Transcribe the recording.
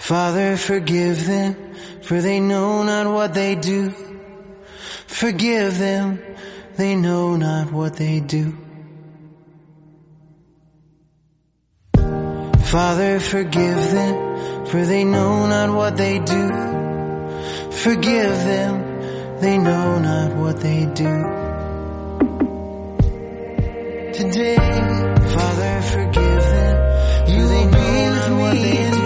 Father, forgive them, for they know not what they do. Forgive them, they know not what they do. Father, forgive them, for they know not what they do. Forgive them, they know not what they do. Today, Father, forgive them, for they know not what they do.